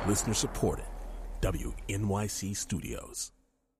Listener supported. WNYC Studios.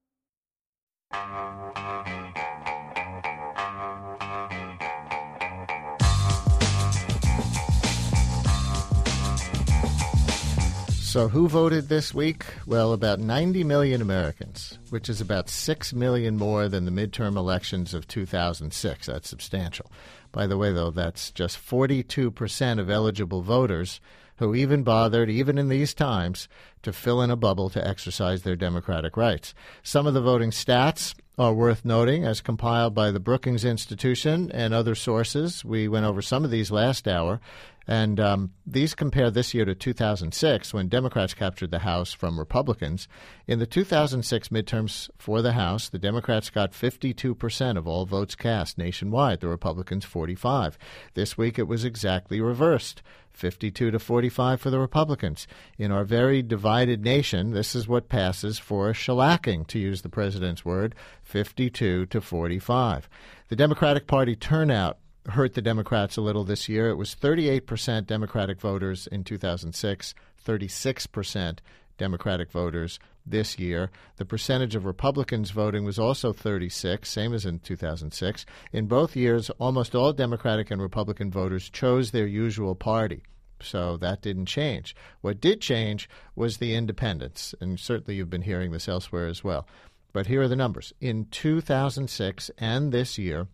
So who voted this week? Well, about 90 million Americans, which is about 6 million more than the midterm elections of 2006. That's substantial. By the way, though, that's just 42% of eligible voters who even bothered, even in these times, to fill in a bubble to exercise their democratic rights. Some of the voting stats are worth noting, as compiled by the Brookings Institution and other sources. We went over some of these last hour, and these compare this year to 2006, when Democrats captured the House from Republicans. In the 2006 midterms for the House, the Democrats got 52% of all votes cast nationwide, the Republicans 45%. This week it was exactly reversed. 52 to 45 for the Republicans. In our very divided nation, this is what passes for a shellacking, to use the president's word, 52 to 45. The Democratic Party turnout hurt the Democrats a little this year. It was 38% Democratic voters in 2006, 36% Democratic voters this year. The percentage of Republicans voting was also 36, same as in 2006. In both years, almost all Democratic and Republican voters chose their usual party. So that didn't change. What did change was the independents, and certainly you've been hearing this elsewhere as well. But here are the numbers. In 2006 and this year,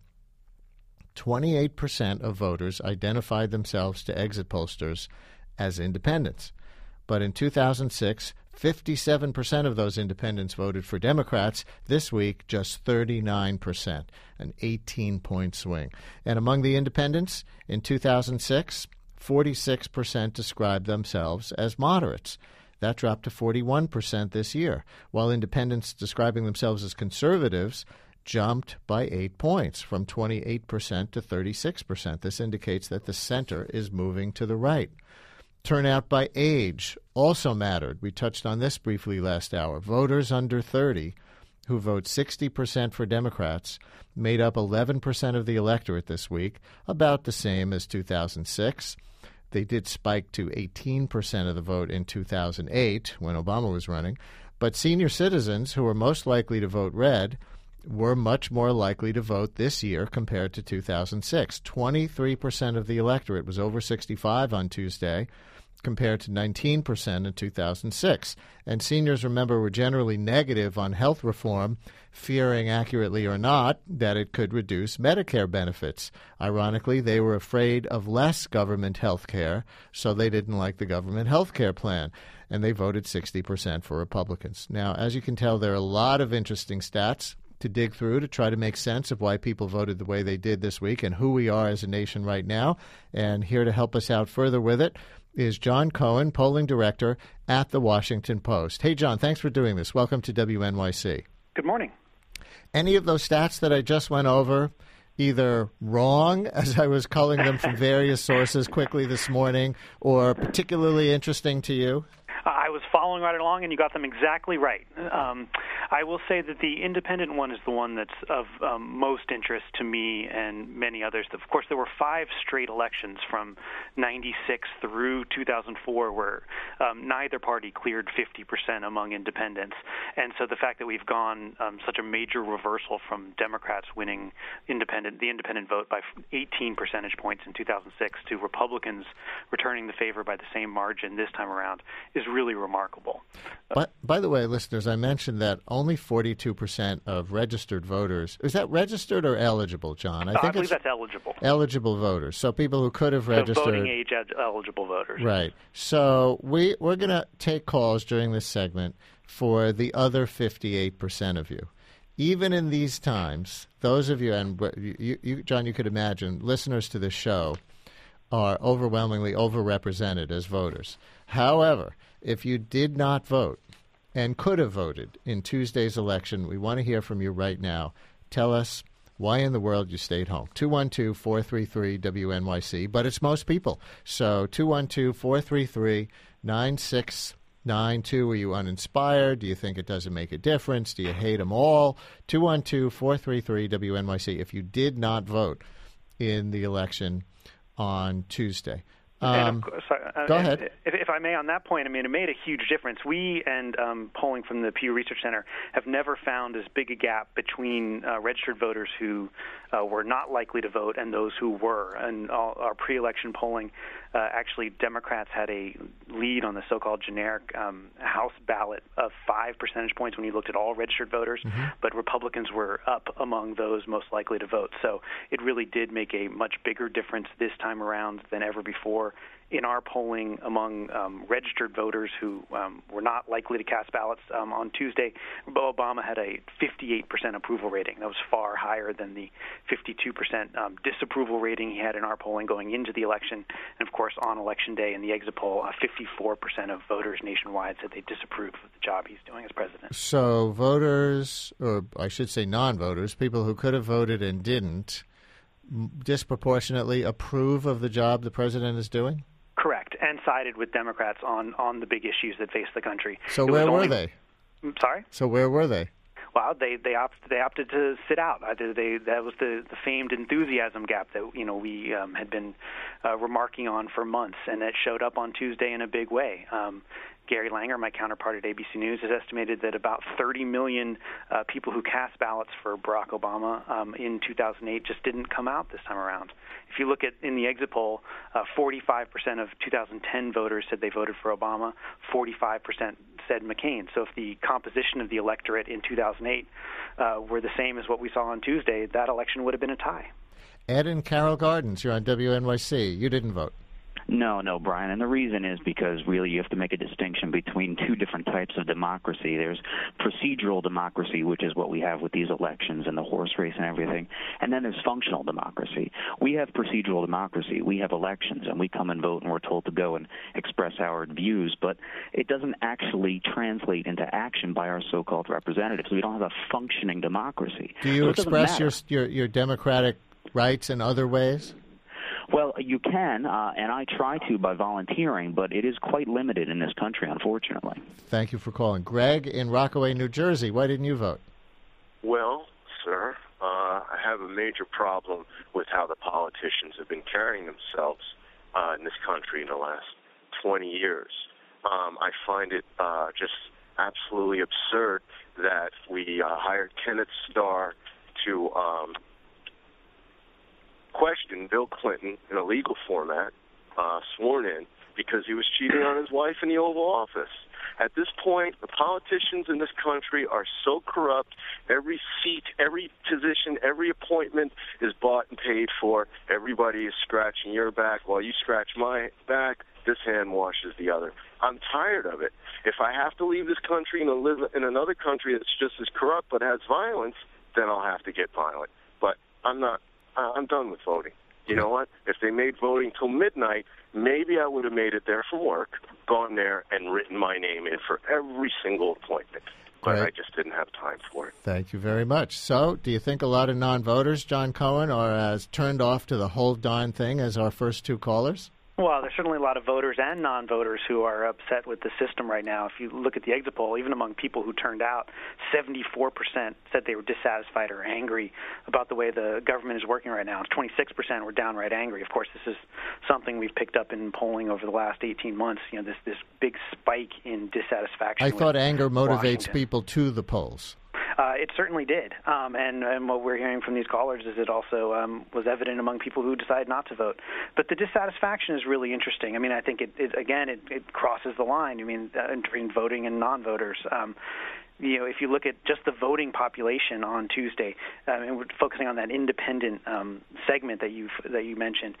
28% of voters identified themselves to exit pollsters as independents. But in 2006, 57% of those independents voted for Democrats. This week, just 39%, an 18-point swing. And among the independents, in 2006, 46% described themselves as moderates. That dropped to 41% this year, while independents describing themselves as conservatives jumped by 8 points, from 28% to 36%. This indicates that the center is moving to the right. Turnout by age also mattered. We touched on this briefly last hour. Voters under 30, who vote 60% for Democrats, made up 11% of the electorate this week, about the same as 2006. They did spike to 18% of the vote in 2008, when Obama was running. But senior citizens, who were most likely to vote red, were much more likely to vote this year compared to 2006. 23% of the electorate was over 65 on Tuesday, compared to 19% in 2006. And seniors, remember, were generally negative on health reform, fearing, accurately or not, that it could reduce Medicare benefits. Ironically, they were afraid of less government health care, so they didn't like the government health care plan, and they voted 60% for Republicans. Now, as you can tell, there are a lot of interesting stats to dig through to try to make sense of why people voted the way they did this week and who we are as a nation right now. And here to help us out further with it is John Cohen, polling director at The Washington Post. Hey, John, thanks for doing this. Welcome to WNYC. Good morning. Any of those stats that I just went over either wrong, as I was culling them from various sources quickly this morning, or particularly interesting to you? I was following right along, and you got them exactly right. I will say that the independent one is the one that's of most interest to me and many others. Of course, there were 5 straight elections from 96 through 2004 where neither party cleared 50% among independents. And so the fact that we've gone such a major reversal from Democrats winning the independent vote by 18 percentage points in 2006 to Republicans returning the favor by the same margin this time around is really remarkable. But by the way, listeners, I mentioned that only 42% of registered voters, is that registered or eligible, John? I believe that's eligible. Eligible voters. So people who could have registered. So voting age eligible voters. Right. So we're going to take calls during this segment for the other 58% of you. Even in these times, those of you, and you, John, you could imagine, listeners to this show are overwhelmingly overrepresented as voters. However, if you did not vote and could have voted in Tuesday's election, we want to hear from you right now. Tell us why in the world you stayed home. 212-433-WNYC, but it's most people. So 212-433-9692. Were you uninspired? Do you think it doesn't make a difference? Do you hate them all? 212-433-WNYC if you did not vote in the election on Tuesday. Go ahead. If I may, on that point, I mean, it made a huge difference. We and polling from the Pew Research Center have never found as big a gap between registered voters who were not likely to vote and those who were. And our pre-election polling, actually, Democrats had a lead on the so-called generic House ballot of 5 percentage points when you looked at all registered voters, but Republicans were up among those most likely to vote. So it really did make a much bigger difference this time around than ever before. In our polling among registered voters who were not likely to cast ballots on Tuesday, Obama had a 58% approval rating. That was far higher than the 52% disapproval rating he had in our polling going into the election. And, of course, on Election Day in the exit poll, 54% of voters nationwide said they disapproved of the job he's doing as president. So voters, or I should say non-voters, people who could have voted and didn't, disproportionately approve of the job the president is doing? Correct, and sided with Democrats on the big issues that face the country. So where were they? Sorry? So where were they? Well, they opted to sit out. That was the famed enthusiasm gap that we had been remarking on for months, and that showed up on Tuesday in a big way. Gary Langer, my counterpart at ABC News, has estimated that about 30 million people who cast ballots for Barack Obama in 2008 just didn't come out this time around. If you look at in the exit poll, 45% of 2010 voters said they voted for Obama, 45% said McCain. So if the composition of the electorate in 2008 were the same as what we saw on Tuesday, that election would have been a tie. Ed and Carroll Gardens, you're on WNYC. You didn't vote. No, Brian. And the reason is because really you have to make a distinction between two different types of democracy. There's procedural democracy, which is what we have with these elections and the horse race and everything. And then there's functional democracy. We have procedural democracy. We have elections, and we come and vote, and we're told to go and express our views. But it doesn't actually translate into action by our so-called representatives. We don't have a functioning democracy. Do you express your democratic rights in other ways? Well, you can, and I try to by volunteering, but it is quite limited in this country, unfortunately. Thank you for calling. Greg in Rockaway, New Jersey. Why didn't you vote? Well, sir, I have a major problem with how the politicians have been carrying themselves in this country in the last 20 years. I find it just absolutely absurd that we hired Kenneth Starr to question Bill Clinton in a legal format, sworn in, because he was cheating on his wife in the Oval Office. At this point, the politicians in this country are so corrupt. Every seat, every position, every appointment is bought and paid for. Everybody is scratching your back while you scratch my back. This hand washes the other. I'm tired of it. If I have to leave this country and live in another country that's just as corrupt but has violence, then I'll have to get violent. But I'm not. I'm done with voting. You know what? If they made voting till midnight, maybe I would have made it there from work, gone there, and written my name in for every single appointment. But I just didn't have time for it. Thank you very much. So, do you think a lot of non-voters, John Cohen, are as turned off to the whole darn thing as our first two callers? Well, there's certainly a lot of voters and non-voters who are upset with the system right now. If you look at the exit poll, even among people who turned out, 74% said they were dissatisfied or angry about the way the government is working right now. 26% were downright angry. Of course, this is something we've picked up in polling over the last 18 months, this big spike in dissatisfaction. I thought anger motivates Washington. People to the polls. It certainly did, and what we're hearing from these callers is it also was evident among people who decided not to vote. But the dissatisfaction is really interesting. I mean, I think it crosses the line. I mean, between voting and non-voters. If you look at just the voting population on Tuesday, and we're focusing on that independent segment that you mentioned,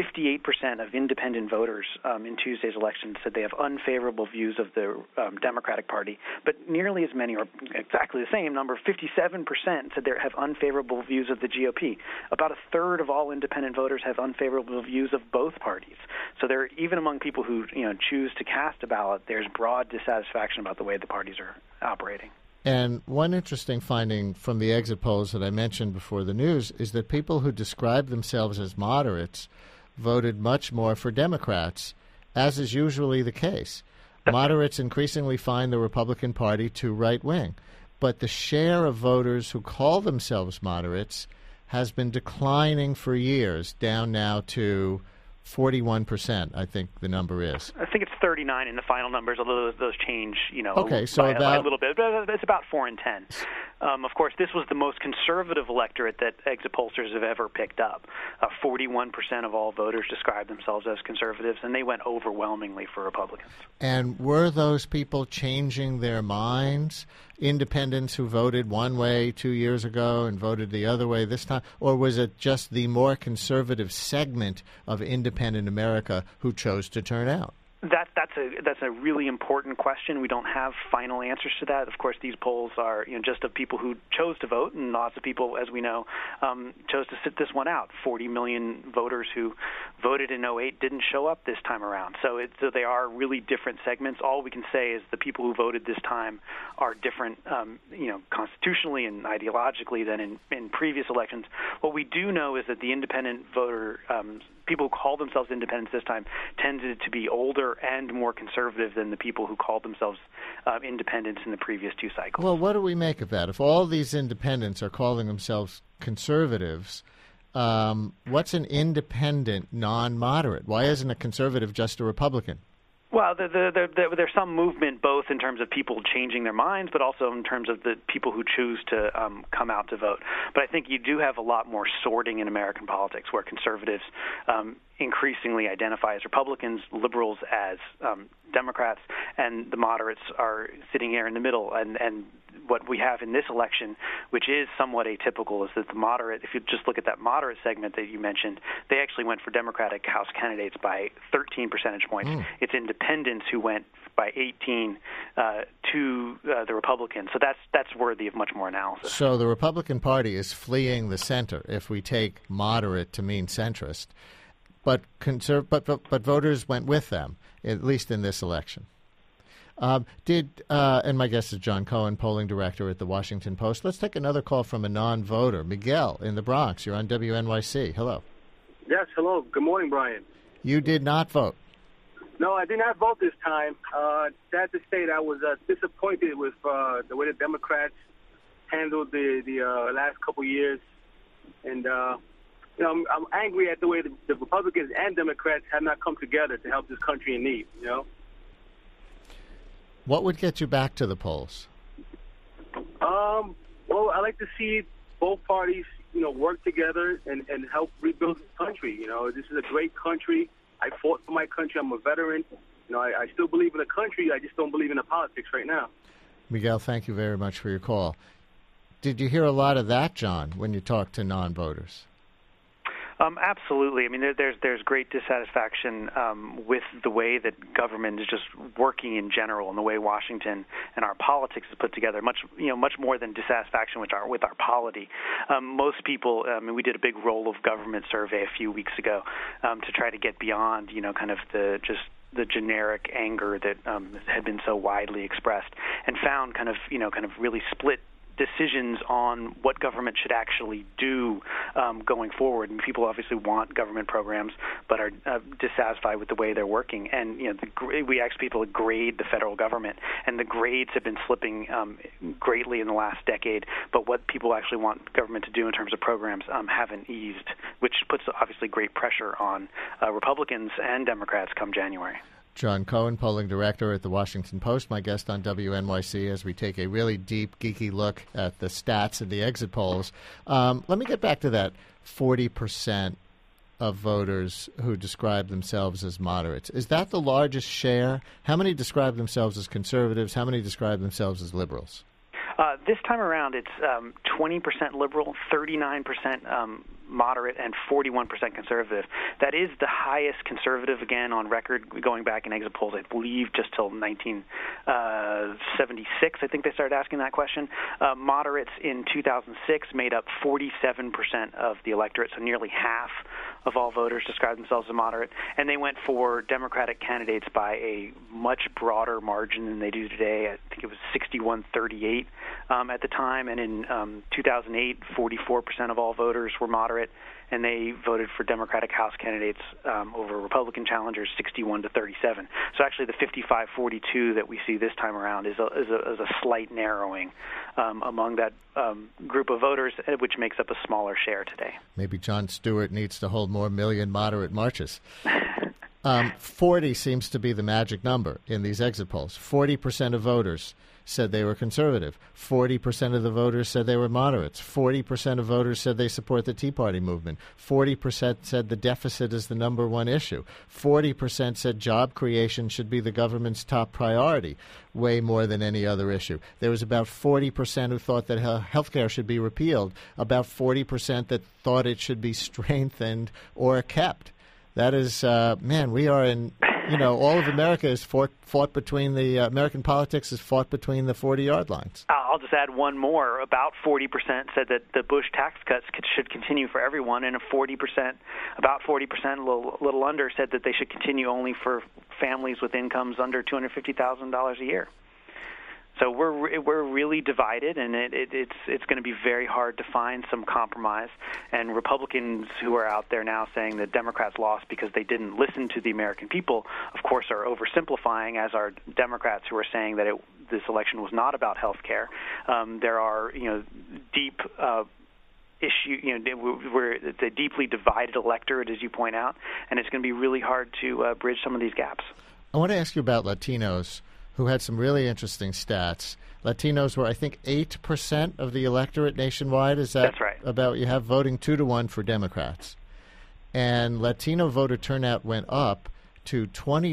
58% of independent voters in Tuesday's election said they have unfavorable views of the Democratic Party, but nearly as many, or exactly the same number, 57% said they have unfavorable views of the GOP. About a third of all independent voters have unfavorable views of both parties. So there, even among people who choose to cast a ballot, there's broad dissatisfaction about the way the parties are operating. And one interesting finding from the exit polls that I mentioned before the news is that people who describe themselves as moderates voted much more for Democrats, as is usually the case. Moderates increasingly find the Republican Party too right-wing. But the share of voters who call themselves moderates has been declining for years, down now to 41%, I think the number is. I think it's 39 in the final numbers, although those change, Okay, so by about a little bit. But it's about 4 in 10. Of course, this was the most conservative electorate that exit pollsters have ever picked up. 41% of all voters described themselves as conservatives, and they went overwhelmingly for Republicans. And were those people changing their minds? Independents who voted one way 2 years ago and voted the other way this time? Or was it just the more conservative segment of independent America who chose to turn out? That's a really important question. We don't have final answers to that. Of course, these polls are just of people who chose to vote, and lots of people, as we know, chose to sit this one out. 40 million voters who voted in 2008 didn't show up this time around. So they are really different segments. All we can say is the people who voted this time are different, constitutionally and ideologically than in previous elections. What we do know is that the independent voter people who called themselves independents this time tended to be older and more conservative than the people who called themselves independents in the previous 2 cycles. Well, what do we make of that? If all these independents are calling themselves conservatives, what's an independent non-moderate? Why isn't a conservative just a Republican? Well, there's some movement both in terms of people changing their minds, but also in terms of the people who choose to come out to vote. But I think you do have a lot more sorting in American politics, where conservatives increasingly identify as Republicans, liberals as Democrats, and the moderates are sitting here in the middle. And what we have in this election, which is somewhat atypical, is that the moderate, if you just look at that moderate segment that you mentioned, they actually went for Democratic House candidates by 13 percentage points. It's independents who went by 18 to the Republicans. So that's worthy of much more analysis. So the Republican Party is fleeing the center, if we take moderate to mean centrist. But voters went with them, at least in this election. And my guest is John Cohen, polling director at the Washington Post. Let's take another call from a non-voter. Miguel in the Bronx. You're on WNYC. Hello. Yes, hello. Good morning, Brian. You did not vote. No, I did not vote this time. Sad to say that I was disappointed with the way the Democrats handled the last couple years. And, I'm angry at the way the Republicans and Democrats have not come together to help this country in need, What would get you back to the polls? Well, I like to see both parties, work together and help rebuild the country. This is a great country. I fought for my country. I'm a veteran. I still believe in the country. I just don't believe in the politics right now. Miguel, thank you very much for your call. Did you hear a lot of that, John, when you talked to non-voters? Absolutely. I mean, there's great dissatisfaction with the way that government is just working in general, and the way Washington and our politics is put together. Much more than dissatisfaction with our polity. Most people. We did a big role of government survey a few weeks ago to try to get beyond, kind of the generic anger that had been so widely expressed, and found kind of really split decisions on what government should actually do going forward. And people obviously want government programs, but are dissatisfied with the way they're working. And we asked people to grade the federal government, and the grades have been slipping greatly in the last decade. But what people actually want government to do in terms of programs haven't eased, which puts obviously great pressure on Republicans and Democrats come January. John Cohen, polling director at the Washington Post, my guest on WNYC as we take a really deep, geeky look at the stats and the exit polls. Let me get back to that 40% of voters who describe themselves as moderates. Is that the largest share? How many describe themselves as conservatives? How many describe themselves as liberals? This time around, it's 20% liberal, 39% moderate, and 41% conservative. That is the highest conservative, again, on record going back in exit polls, I believe, just till 1976. I think they started asking that question. Moderates in 2006 made up 47% of the electorate, so nearly half of all voters described themselves as moderate, and they went for Democratic candidates by a much broader margin than they do today. I think it was 61-38 at the time, and in 2008, 44% of all voters were moderate. moderate, and they voted for Democratic House candidates over Republican challengers 61-37. So actually the 55-42 that we see this time around is a slight narrowing among that group of voters, which makes up a smaller share today. Maybe Jon Stewart needs to hold more million moderate marches. 40 seems to be the magic number in these exit polls. 40% of voters said they were conservative. 40% of the voters said they were moderates. 40% of voters said they support the Tea Party movement. 40% said the deficit is the number one issue. 40% said job creation should be the government's top priority, way more than any other issue. There was about 40% who thought that health care should be repealed, about 40% that thought it should be strengthened or kept. That is, we are in... all of America is fought between the American politics is fought between the 40-yard lines. I'll just add one more. About 40% said that the Bush tax cuts should continue for everyone, and about 40%, a little under, said that they should continue only for families with incomes under $250,000 a year. So we're really divided, and it's going to be very hard to find some compromise. And Republicans who are out there now saying that Democrats lost because they didn't listen to the American people, of course, are oversimplifying, as are Democrats who are saying that this election was not about health care. There are deep it's a deeply divided electorate, as you point out, and it's going to be really hard to bridge some of these gaps. I want to ask you about Latinos, who had some really interesting stats. Latinos were, I think, 8% of the electorate nationwide. Is that That's right. About you have voting 2-1 for Democrats. And Latino voter turnout went up to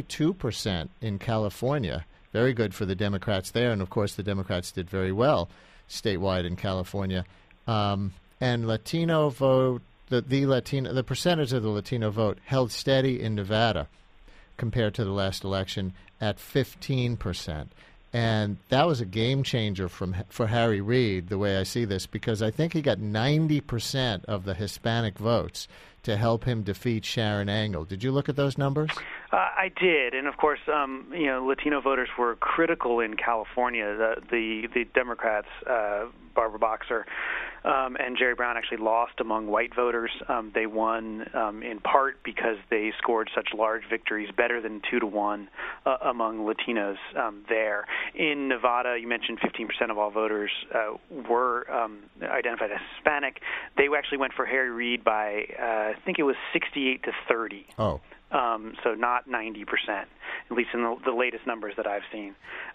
22% in California. Very good for the Democrats there. And, of course, the Democrats did very well statewide in California. And Latino vote, the percentage of the Latino vote held steady in Nevada compared to the last election at 15%. And that was a game changer for Harry Reid, the way I see this, because I think he got 90% of the Hispanic votes to help him defeat Sharon Angle. Did you look at those numbers? I did, and of course, Latino voters were critical in California. The Democrats, Barbara Boxer and Jerry Brown, actually lost among white voters. They won in part because they scored such large victories, better than 2-1 among Latinos there. In Nevada, you mentioned 15% of all voters were identified as Hispanic. They actually went for Harry Reid by, I think it was 68-30. Oh. So not 90%, at least in the latest numbers that I've seen.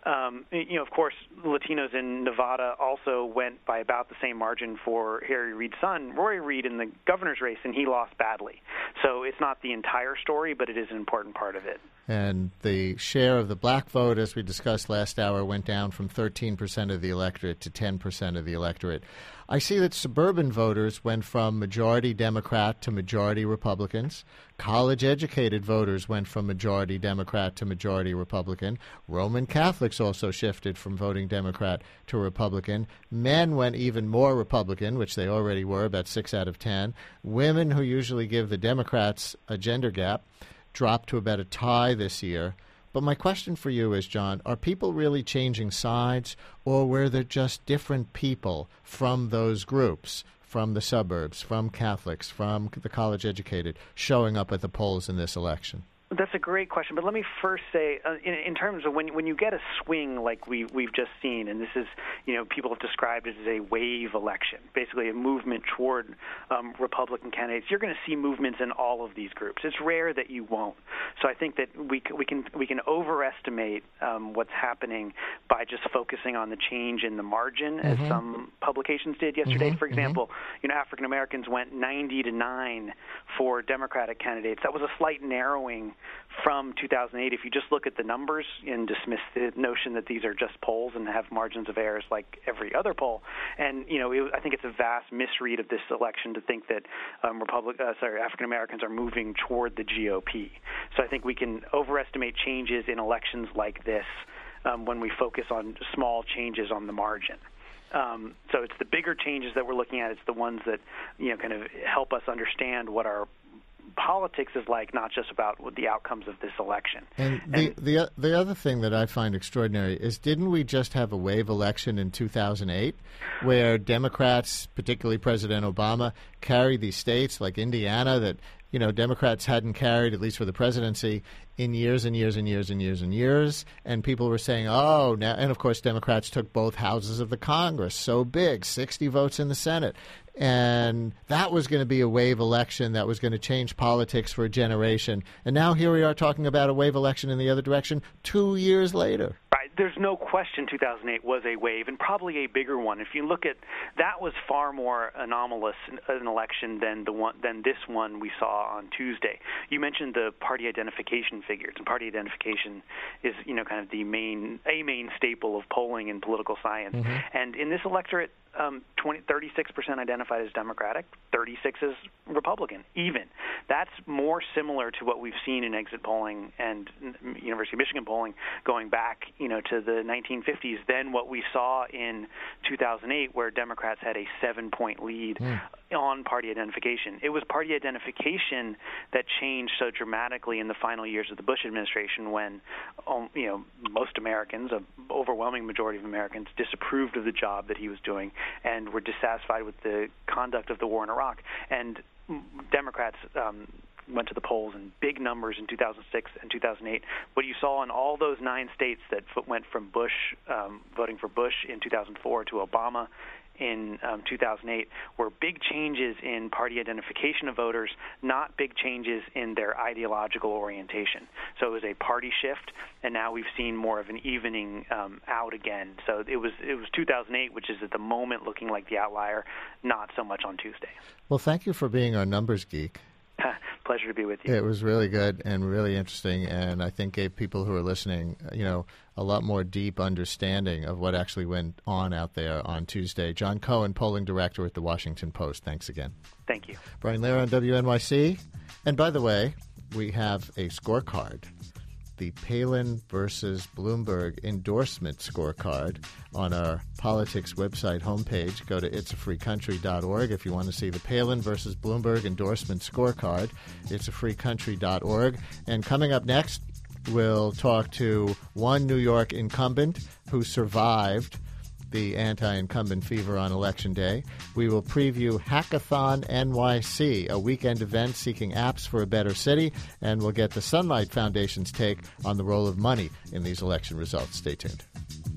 Of course, Latinos in Nevada also went by about the same margin for Harry Reid's son, Roy Reid, in the governor's race, and he lost badly. So it's not the entire story, but it is an important part of it. And the share of the black vote, as we discussed last hour, went down from 13% of the electorate to 10% of the electorate. I see that suburban voters went from majority Democrat to majority Republicans. College-educated voters went from majority Democrat to majority Republican. Roman Catholics also shifted from voting Democrat to Republican. Men went even more Republican, which they already were, about 6 out of 10. Women, who usually give the Democrats a gender gap, dropped to about a tie this year. But my question for you is, John, are people really changing sides, or were there just different people from those groups, from the suburbs, from Catholics, from the college-educated, showing up at the polls in this election? That's a great question, but let me first say, in terms of when you get a swing like we've just seen, and this is, people have described it as a wave election, basically a movement toward Republican candidates. You're going to see movements in all of these groups. It's rare that you won't. So I think that we can overestimate what's happening by just focusing on the change in the margin, as some publications did yesterday. For example, African Americans went 90-9 for Democratic candidates. That was a slight narrowing from 2008. If you just look at the numbers and dismiss the notion that these are just polls and have margins of errors like every other poll, and I think it's a vast misread of this election to think that African Americans are moving toward the GOP. So I think we can overestimate changes in elections like this when we focus on small changes on the margin. So it's the bigger changes that we're looking at. It's the ones that kind of help us understand what our politics is like, not just about the outcomes of this election. And the other thing that I find extraordinary is, didn't we just have a wave election in 2008 where Democrats, particularly President Obama, carried these states like Indiana that, you know, Democrats hadn't carried, at least for the presidency, in years and years and years and years and years. And people were saying, oh, now, and of course Democrats took both houses of the Congress, so big, 60 votes in the Senate. And that was going to be a wave election that was going to change politics for a generation. And now here we are talking about a wave election in the other direction 2 years later. Right. There's no question 2008 was a wave, and probably a bigger one. If you look at that, was far more anomalous an election than this one we saw on Tuesday. You mentioned the party identification figures, and party identification is, you know, kind of a main staple of polling in political science. Mm-hmm. And in this electorate, 36% identified as Democratic, 36 as Republican, even. That's more similar to what we've seen in exit polling and University of Michigan polling going back, you know, to the 1950s than what we saw in 2008, where Democrats had a 7-point lead on party identification. It was party identification that changed so dramatically in the final years of the Bush administration, when, you know, most Americans, an overwhelming majority of Americans, disapproved of the job that he was doing and were dissatisfied with the conduct of the war in Iraq. And Democrats went to the polls in big numbers in 2006 and 2008. What you saw in all those 9 states that went from Bush, voting for Bush in 2004 to Obama in 2008 were big changes in party identification of voters, not big changes in their ideological orientation. So it was a party shift, and now we've seen more of an evening out again. So it was 2008, which is at the moment looking like the outlier, not so much on Tuesday. Well, thank you for being our numbers geek. Pleasure to be with you. It was really good and really interesting, and I think gave people who are listening, you know, a lot more deep understanding of what actually went on out there on Tuesday. John Cohen, polling director at the Washington Post. Thanks again. Thank you. Brian Lehrer on WNYC. And by the way, we have a scorecard, the Palin versus Bloomberg endorsement scorecard, on our politics website homepage. Go to itsafreecountry.org if you want to see the Palin versus Bloomberg endorsement scorecard. Itsafreecountry.org. And coming up next, we'll talk to one New York incumbent who survived the anti-incumbent fever on Election Day. We will preview Hackathon NYC, a weekend event seeking apps for a better city, and we'll get the Sunlight Foundation's take on the role of money in these election results. Stay tuned.